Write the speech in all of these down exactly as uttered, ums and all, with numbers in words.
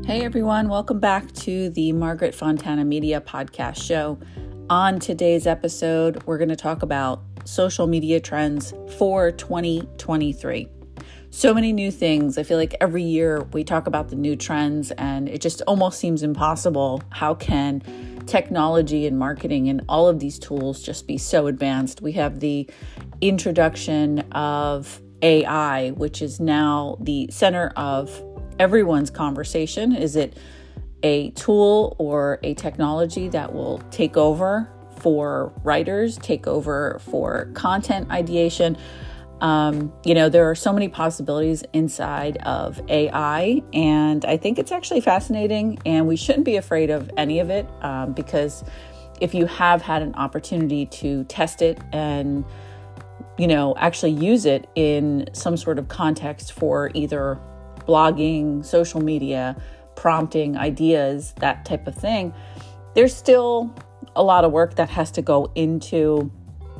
Hey everyone, welcome back to the Margaret Fontana Media Podcast Show. On today's episode, we're going to talk about social media trends for twenty twenty-three. So many new things. I feel like every year we talk about the new trends and it just almost seems impossible. How can technology and marketing and all of these tools just be so advanced? We have the introduction of A I, which is now the center of everyone's conversation. Is it a tool or a technology that will take over for writers, take over for content ideation? Um, you know, there are so many possibilities inside of A I, and I think it's actually fascinating, and we shouldn't be afraid of any of it um, because if you have had an opportunity to test it and, you know, actually use it in some sort of context for either blogging, social media, prompting ideas, that type of thing, there's still a lot of work that has to go into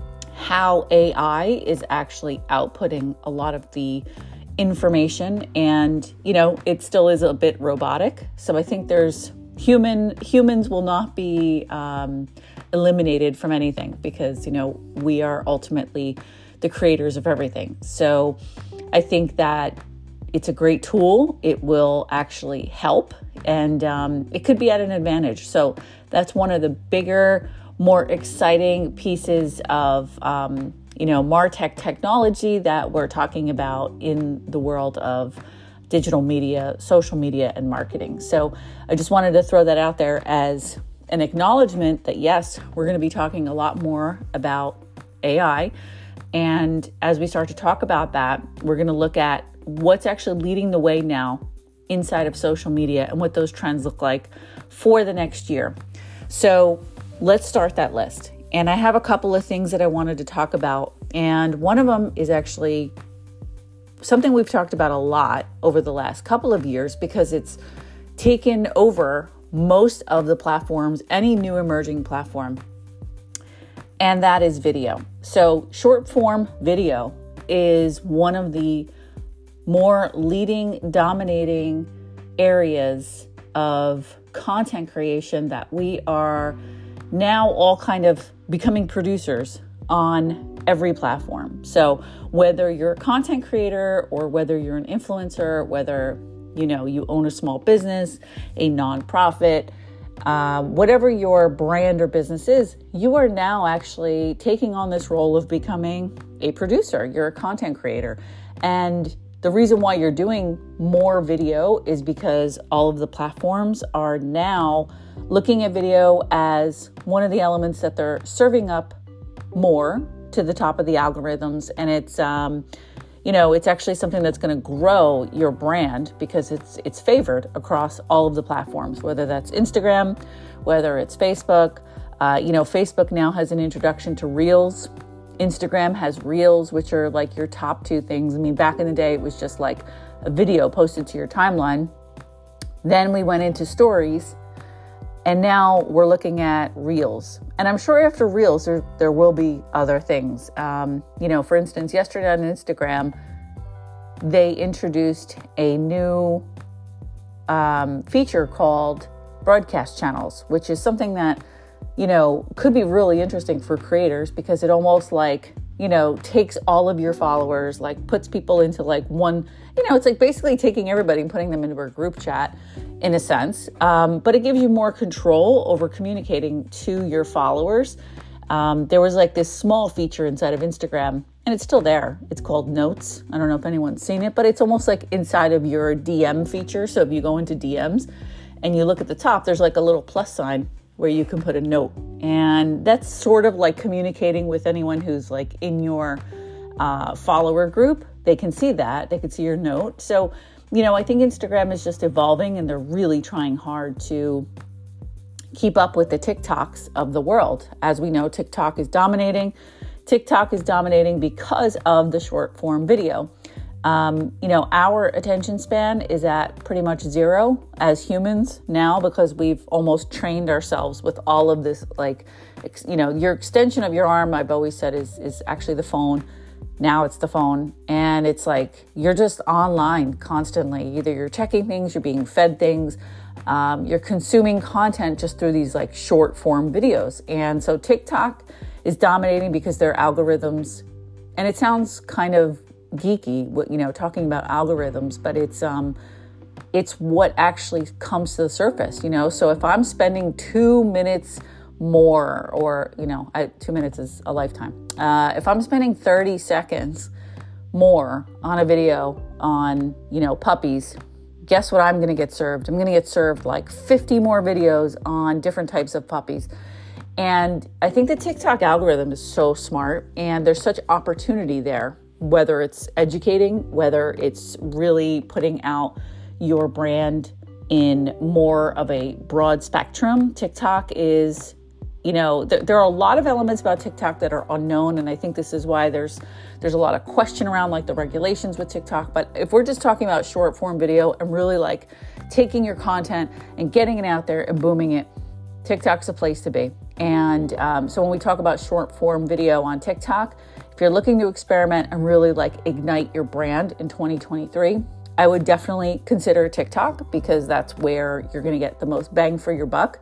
how A I is actually outputting a lot of the information. And, you know, it still is a bit robotic. So I think there's human, humans will not be um, eliminated from anything because, you know, we are ultimately the creators of everything. So I think that it's a great tool. It will actually help, and um, it could be at an advantage. So that's one of the bigger, more exciting pieces of, um, you know, MarTech technology that we're talking about in the world of digital media, social media, and marketing. So I just wanted to throw that out there as an acknowledgement that, yes, we're going to be talking a lot more about A I. And as we start to talk about that, we're going to look at what's actually leading the way now inside of social media and what those trends look like for the next year. So let's start that list. And I have a couple of things that I wanted to talk about. And one of them is actually something we've talked about a lot over the last couple of years because it's taken over most of the platforms, any new emerging platform. And that is video. So short form video is one of the more leading, dominating areas of content creation that we are now all kind of becoming producers on every platform. So whether you're a content creator or whether you're an influencer, whether, you know, you own a small business, a nonprofit, uh, whatever your brand or business is, you are now actually taking on this role of becoming a producer. You're a content creator. And the reason why you're doing more video is because all of the platforms are now looking at video as one of the elements that they're serving up more to the top of the algorithms. And it's, um, you know, it's actually something that's going to grow your brand because it's it's favored across all of the platforms, whether that's Instagram, whether it's Facebook. Uh, you know, Facebook now has an introduction to Reels. Instagram has Reels, which are like your top two things. I mean, back in the day, it was just like a video posted to your timeline. Then we went into stories, and now we're looking at Reels. And I'm sure after Reels, there, there will be other things. Um, you know, for instance, yesterday on Instagram, they introduced a new um, feature called broadcast channels, which is something that, you know, could be really interesting for creators because it almost like, you know, takes all of your followers, like puts people into like one, you know, it's like basically taking everybody and putting them into a group chat in a sense. Um, but it gives you more control over communicating to your followers. Um, there was like this small feature inside of Instagram and it's still there. It's called Notes. I don't know if anyone's seen it, but it's almost like inside of your D M feature. So if you go into D Ms and you look at the top, there's like a little plus sign where you can put a note. And that's sort of like communicating with anyone who's like in your uh, follower group. They can see that. They can see your note. So, you know, I think Instagram is just evolving and they're really trying hard to keep up with the TikToks of the world. As we know, TikTok is dominating. TikTok is dominating because of the short form video. Um, you know, our attention span is at pretty much zero as humans now because we've almost trained ourselves with all of this, like, ex- you know, your extension of your arm, I've always said, is is actually the phone. Now it's the phone, and it's like you're just online constantly. Either you're checking things, you're being fed things, um, you're consuming content just through these like short form videos. And so TikTok is dominating because their algorithms, and it sounds kind of geeky, what you know, talking about algorithms, but it's um, it's what actually comes to the surface. You know, so if I'm spending two minutes more, or you know, I, two minutes is a lifetime. Uh, if I'm spending thirty seconds more on a video on, you know, puppies, guess what I'm going to get served? I'm going to get served like fifty more videos on different types of puppies. And I think the TikTok algorithm is so smart, and there's such opportunity there, whether it's educating, whether it's really putting out your brand in more of a broad spectrum. TikTok is, you know, th- there are a lot of elements about TikTok that are unknown, and I think this is why there's there's a lot of question around like the regulations with TikTok. But if we're just talking about short form video and really like taking your content and getting it out there and booming it, TikTok's a place to be. And um, so when we talk about short form video on TikTok, if you're looking to experiment and really like ignite your brand in twenty twenty-three, I would definitely consider TikTok, because that's where you're going to get the most bang for your buck.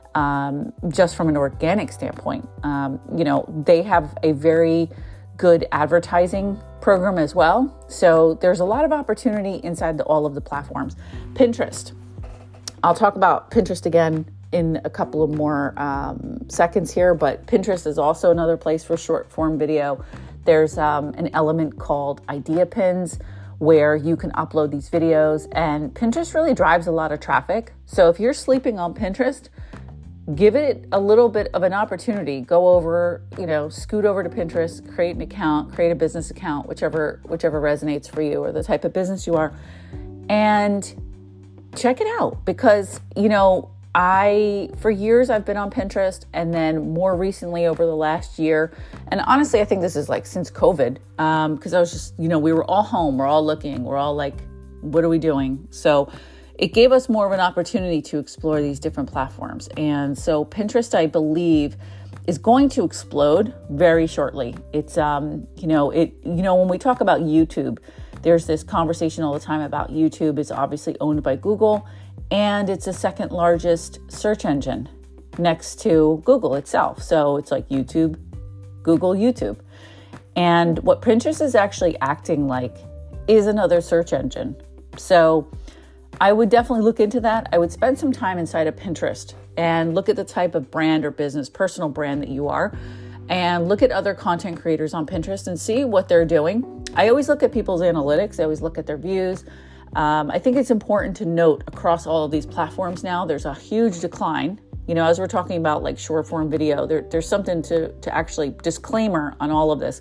Um, just from an organic standpoint. Um, you know, they have a very good advertising program as well. So there's a lot of opportunity inside the, all of the platforms. Pinterest. I'll talk about Pinterest again in a couple of more um, seconds here, but Pinterest is also another place for short form video. There's um, an element called idea pins, where you can upload these videos, and Pinterest really drives a lot of traffic. So if you're sleeping on Pinterest, give it a little bit of an opportunity. Go over, you know, scoot over to Pinterest, create an account, create a business account, whichever whichever resonates for you or the type of business you are, and check it out. Because, you know, I, for years I've been on Pinterest, and then more recently over the last year, and honestly, I think this is like since COVID, um, because I was just, you know, we were all home, we're all looking, we're all like, what are we doing? So it gave us more of an opportunity to explore these different platforms. And so Pinterest, I believe, is going to explode very shortly. It's, um, you know, it, you know, when we talk about YouTube, there's this conversation all the time about YouTube is obviously owned by Google, and it's the second largest search engine next to Google itself. So it's like YouTube, Google, YouTube. And what Pinterest is actually acting like is another search engine. So I would definitely look into that. I would spend some time inside of Pinterest and look at the type of brand or business, personal brand that you are, and look at other content creators on Pinterest and see what they're doing. I always look at people's analytics. I always look at their views. Um, I think it's important to note across all of these platforms now, there's a huge decline. You know, as we're talking about like short form video, there, there's something to, to actually disclaimer on all of this,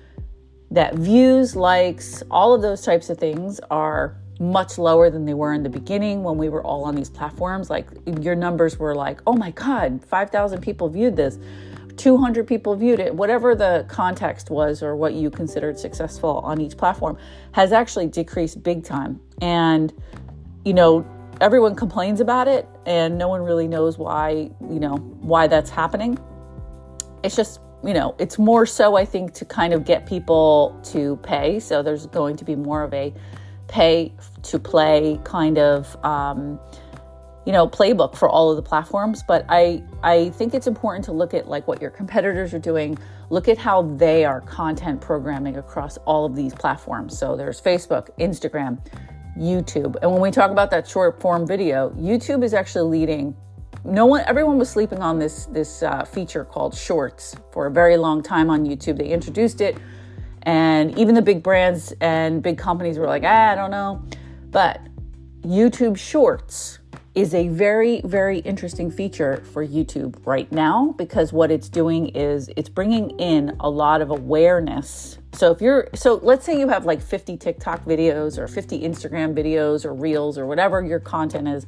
that views, likes, all of those types of things are much lower than they were in the beginning when we were all on these platforms. Like your numbers were like, oh my God, five thousand people viewed this, two hundred people viewed it, whatever the context was or what you considered successful on each platform has actually decreased big time. And, you know, everyone complains about it and no one really knows why, you know, why that's happening. It's just, you know, it's more so, I think, to kind of get people to pay. So there's going to be more of a pay to play kind of, um, you know, playbook for all of the platforms. But I, I think it's important to look at like what your competitors are doing. Look at how they are content programming across all of these platforms. So there's Facebook, Instagram, YouTube. And when we talk about that short form video, YouTube is actually leading. No one, everyone was sleeping on this, this uh, feature called Shorts for a very long time on YouTube. They introduced it, and even the big brands and big companies were like, ah, I don't know. But YouTube Shorts is a very, very interesting feature for YouTube right now, because what it's doing is it's bringing in a lot of awareness. So if you're, so let's say you have like fifty TikTok videos or fifty Instagram videos or Reels or whatever your content is,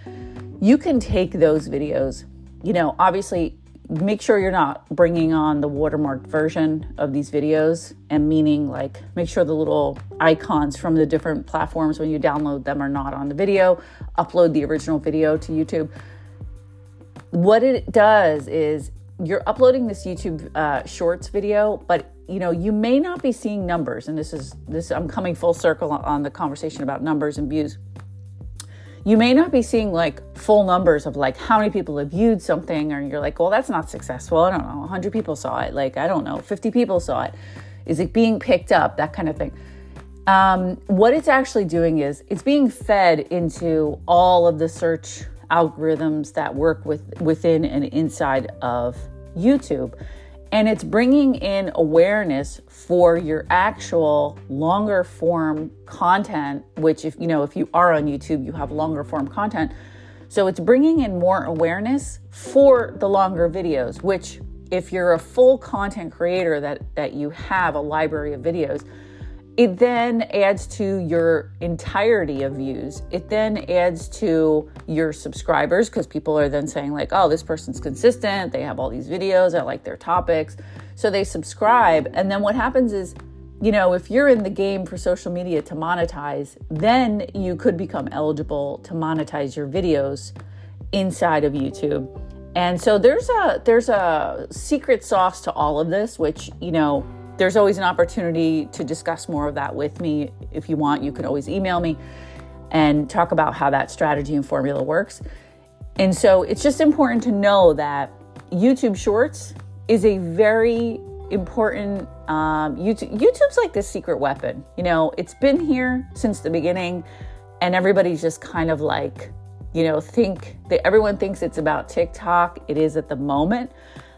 you can take those videos, you know, obviously make sure you're not bringing on the watermarked version of these videos, and meaning like make sure the little icons from the different platforms when you download them are not on the video. Upload the original video to YouTube. What it does is you're uploading this YouTube uh, Shorts video, but you know, you may not be seeing numbers. And this is this, I'm coming full circle on the conversation about numbers and views. You may not be seeing like full numbers of like how many people have viewed something, or you're like, well, that's not successful. I don't know. one hundred people saw it. Like, I don't know, fifty people saw it. Is it being picked up? That kind of thing. Um, what it's actually doing is it's being fed into all of the search algorithms that work with within and inside of YouTube. And it's bringing in awareness for your actual longer form content, which if you know, if you are on YouTube, you have longer form content. So it's bringing in more awareness for the longer videos, which if you're a full content creator that, that you have a library of videos, it then adds to your entirety of views. It then adds to your subscribers, because people are then saying like, oh, this person's consistent. They have all these videos. I like their topics. So they subscribe. And then what happens is, you know, if you're in the game for social media to monetize, then you could become eligible to monetize your videos inside of YouTube. And so there's a, there's a secret sauce to all of this, which, you know, there's always an opportunity to discuss more of that with me. If you want, you can always email me and talk about how that strategy and formula works. And so it's just important to know that YouTube Shorts is a very important, um, YouTube, YouTube's like this secret weapon. You know, it's been here since the beginning, and everybody's just kind of like, you know, think that everyone thinks it's about TikTok. It is at the moment.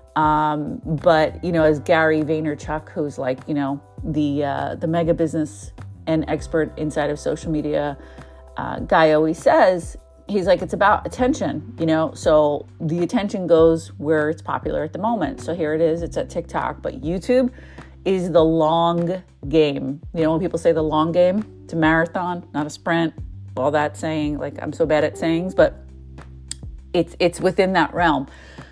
Um, but, you know, as Gary Vaynerchuk, who's like, you know, the, uh, the mega business and expert inside of social media, uh, guy always says, he's like, it's about attention, you know, so the attention goes where it's popular at the moment. So here it is, it's at TikTok, but YouTube is the long game. You know, when people say the long game, it's a marathon, not a sprint, all that saying, like, I'm so bad at sayings, but it's, it's within that realm.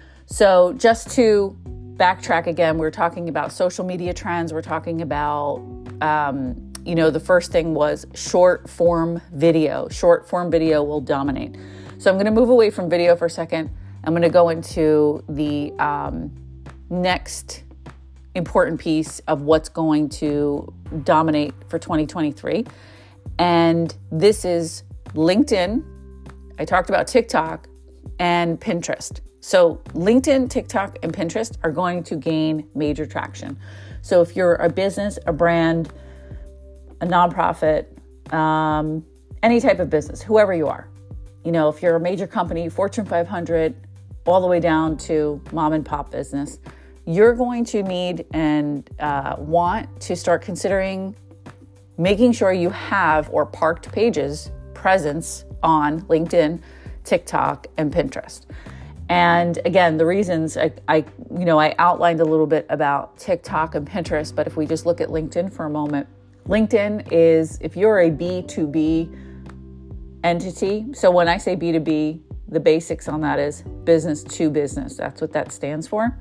So just to backtrack again, we're talking about social media trends. We're talking about, um, you know, the first thing was short form video. Short form video will dominate. So I'm going to move away from video for a second. I'm going to go into the um, next important piece of what's going to dominate for twenty twenty-three. And this is LinkedIn. I talked about TikTok and Pinterest. So LinkedIn, TikTok, and Pinterest are going to gain major traction. So if you're a business, a brand, a nonprofit, um, any type of business, whoever you are, you know, if you're a major company, Fortune five hundred, all the way down to mom and pop business, you're going to need and uh, want to start considering making sure you have or parked pages presence on LinkedIn, TikTok, and Pinterest. And again, the reasons I, I, you know, I outlined a little bit about TikTok and Pinterest, but if we just look at LinkedIn for a moment, LinkedIn is, if you're a B two B entity, so when I say B two B, the basics on that is business to business. That's what that stands for.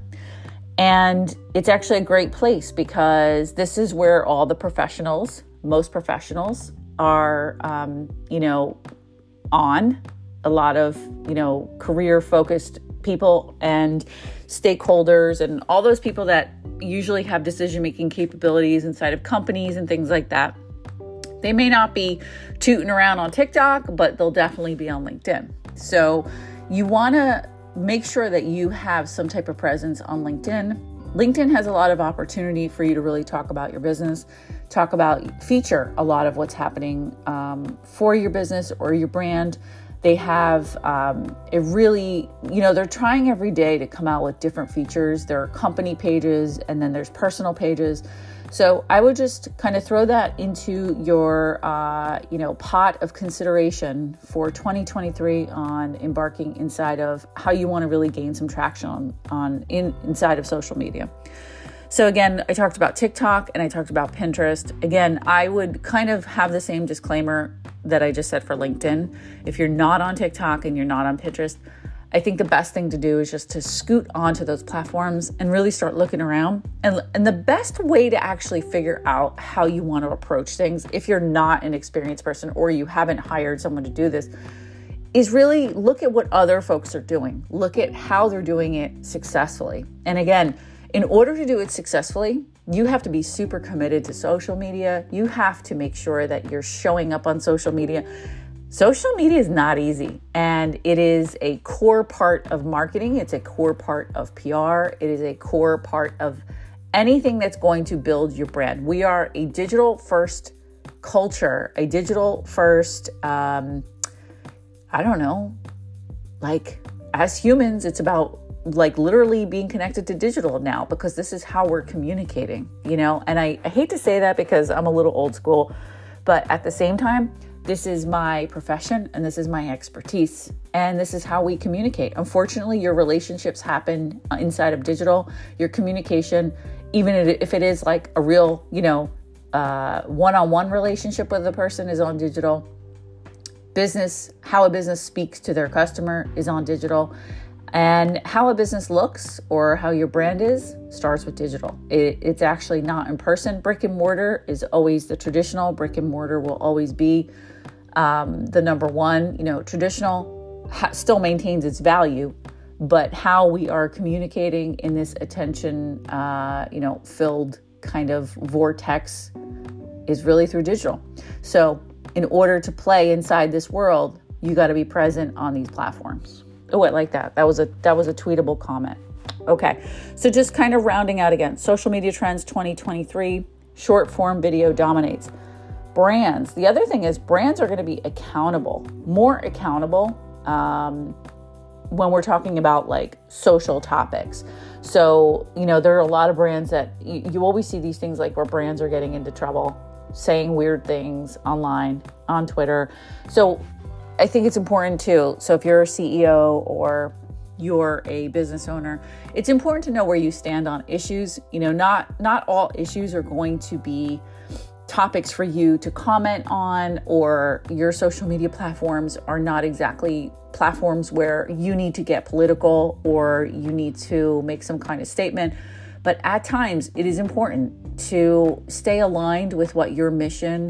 And it's actually a great place because this is where all the professionals, most professionals are, um, you know, on. A lot of, you know, career focused people and stakeholders and all those people that usually have decision-making capabilities inside of companies and things like that. They may not be tooting around on TikTok, but they'll definitely be on LinkedIn. So you want to make sure that you have some type of presence on LinkedIn. LinkedIn has a lot of opportunity for you to really talk about your business, talk about, feature a lot of what's happening um, for your business or your brand. They have um, a really, you know, they're trying every day to come out with different features. There are company pages and then there's personal pages. So I would just kind of throw that into your, uh, you know, pot of consideration for twenty twenty-three on embarking inside of how you want to really gain some traction on, on in, inside of social media. So again, I talked about TikTok and I talked about Pinterest. Again, I would kind of have the same disclaimer that I just said for LinkedIn. If you're not on TikTok and you're not on Pinterest, I think the best thing to do is just to scoot onto those platforms and really start looking around. And, and the best way to actually figure out how you want to approach things, if you're not an experienced person or you haven't hired someone to do this, is really look at what other folks are doing. Look at how they're doing it successfully. And again, in order to do it successfully, you have to be super committed to social media. You have to make sure that you're showing up on social media. Social media is not easy, and it is a core part of marketing. It's a core part of P R. It is a core part of anything that's going to build your brand. We are a digital first culture, a digital first, um, I don't know, like as humans, it's about like literally being connected to digital now, because this is how we're communicating, you know? And I, I hate to say that because I'm a little old school, but at the same time, this is my profession and this is my expertise and this is how we communicate. Unfortunately, your relationships happen inside of digital. Your communication, even if it is like a real, you know, uh, one-on-one relationship with a person, is on digital. Business, how a business speaks to their customer is on digital. And how a business looks or how your brand is starts with digital. It, it's actually not in person. Brick and mortar is always the traditional. Brick and mortar will always be um, the number one. You know, traditional ha- still maintains its value, but how we are communicating in this attention, uh, you know, filled kind of vortex is really through digital. So in order to play inside this world, you got to be present on these platforms. Oh, I like that. That was a that was a tweetable comment. Okay, so just kind of rounding out again. Social media trends twenty twenty-three, short form video dominates. Brands. The other thing is brands are going to be accountable, more accountable um, when we're talking about like social topics. So, you know, there are a lot of brands that you, you always see these things like where brands are getting into trouble, saying weird things online, on Twitter. So I think it's important too. So if you're a C E O or you're a business owner, it's important to know where you stand on issues. You know, not not all issues are going to be topics for you to comment on, or your social media platforms are not exactly platforms where you need to get political or you need to make some kind of statement. But at times it is important to stay aligned with what your mission,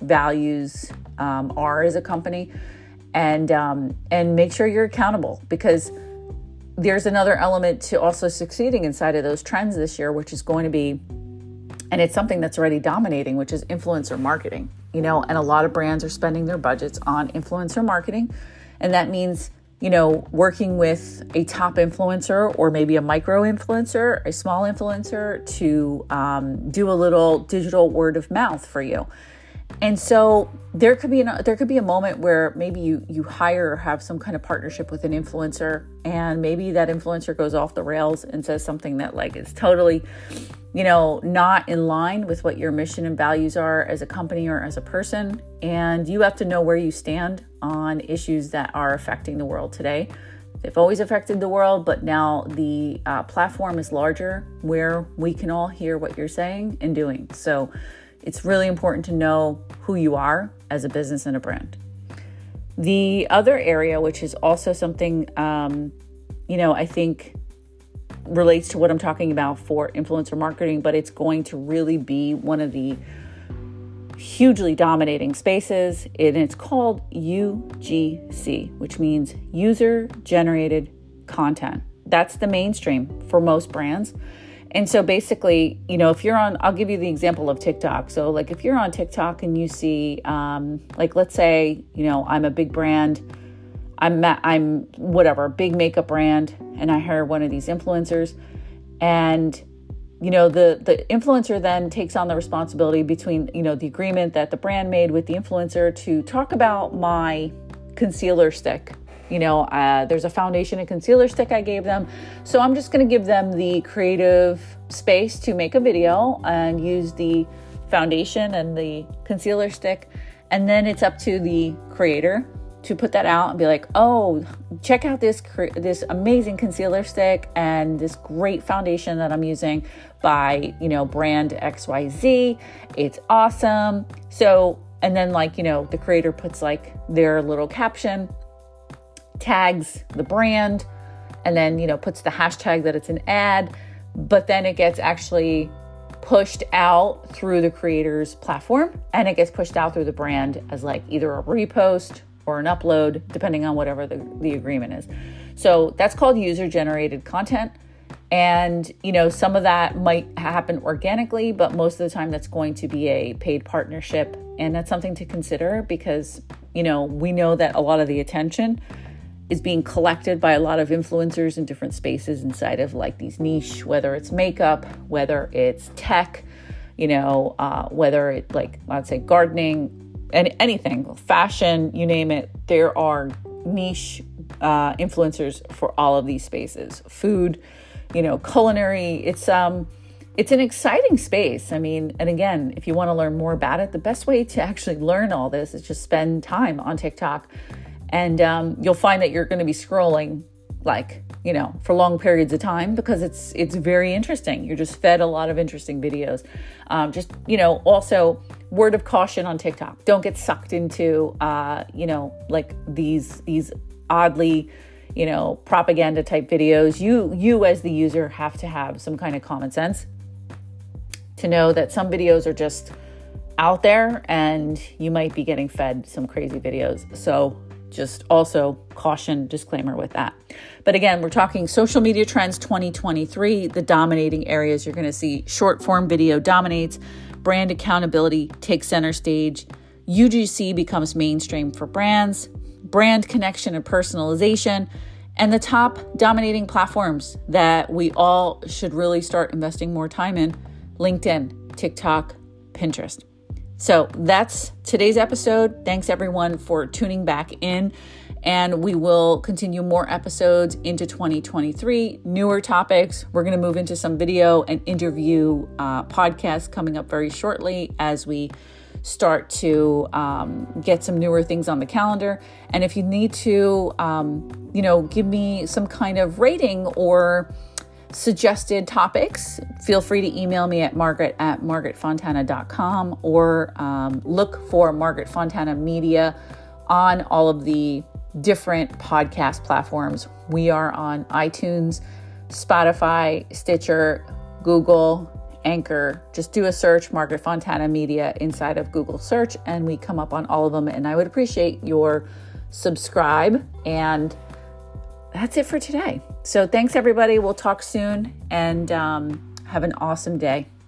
values um, are as a company. And um, and make sure you're accountable, because there's another element to also succeeding inside of those trends this year, which is going to be, and it's something that's already dominating, which is influencer marketing. You know, and a lot of brands are spending their budgets on influencer marketing. And that means, you know, working with a top influencer or maybe a micro influencer, a small influencer to um, do a little digital word of mouth for you. And so there could be an, there could be a moment where maybe you you hire or have some kind of partnership with an influencer, and maybe that influencer goes off the rails and says something that like is totally, you know, not in line with what your mission and values are as a company or as a person. And you have to know where you stand on issues that are affecting the world today. They've always affected the world, but now the uh, platform is larger where we can all hear what you're saying and doing. So it's really important to know who you are as a business and a brand. The other area, which is also something, um, you know, I think relates to what I'm talking about for influencer marketing, but it's going to really be one of the hugely dominating spaces. And it's called U G C, which means user generated content. That's the mainstream for most brands. And so basically, you know, if you're on, I'll give you the example of TikTok. So like if you're on TikTok and you see, um, like, let's say, you know, I'm a big brand, I'm, I'm whatever, big makeup brand, and I hire one of these influencers, and, you know, the, the influencer then takes on the responsibility between, you know, the agreement that the brand made with the influencer to talk about my concealer stick. You know, uh, there's a foundation and concealer stick I gave them. So I'm just going to give them the creative space to make a video and use the foundation and the concealer stick. And then it's up to the creator to put that out and be like, oh, check out this, this amazing concealer stick and this great foundation that I'm using by, you know, brand X Y Z. It's awesome. So, and then like, you know, the creator puts like their little caption, tags the brand, and then, you know, puts the hashtag that it's an ad, but then it gets actually pushed out through the creator's platform, and it gets pushed out through the brand as like either a repost or an upload, depending on whatever the, the agreement is. So that's called user-generated content. And, you know, some of that might happen organically, but most of the time that's going to be a paid partnership. And that's something to consider because, you know, we know that a lot of the attention is being collected by a lot of influencers in different spaces inside of like these niche, whether it's makeup, whether it's tech, you know, uh, whether it like, I'd say gardening and anything, fashion, you name it. There are niche uh, influencers for all of these spaces, food, you know, culinary. It's, um, it's an exciting space. I mean, and again, if you want to learn more about it, the best way to actually learn all this is just spend time on TikTok. And um, you'll find that you're going to be scrolling like, you know, for long periods of time because it's it's very interesting. You're just fed a lot of interesting videos. Um, just, you know, also word of caution on TikTok. Don't get sucked into, uh, you know, like these these oddly, you know, propaganda type videos. You, you as the user have to have some kind of common sense to know that some videos are just out there and you might be getting fed some crazy videos. So just also caution, disclaimer with that. But again, we're talking social media trends twenty twenty-three, the dominating areas. You're going to see short form video dominates, brand accountability takes center stage, U G C becomes mainstream for brands, brand connection and personalization, and the top dominating platforms that we all should really start investing more time in: LinkedIn, TikTok, Pinterest. So that's today's episode. Thanks everyone for tuning back in, and we will continue more episodes into twenty twenty-three, newer topics. We're going to move into some video and interview uh, podcasts coming up very shortly as we start to um, get some newer things on the calendar. And if you need to, um, you know, give me some kind of rating or suggested topics, feel free to email me at margaret at margaret fontana dot com or um, look for Margaret Fontana Media on all of the different podcast platforms. We are on iTunes, Spotify, Stitcher, Google, Anchor. Just do a search, Margaret Fontana Media, inside of Google search, and we come up on all of them. And I would appreciate your subscribe. And that's it for today. So thanks, everybody. We'll talk soon, and um, have an awesome day.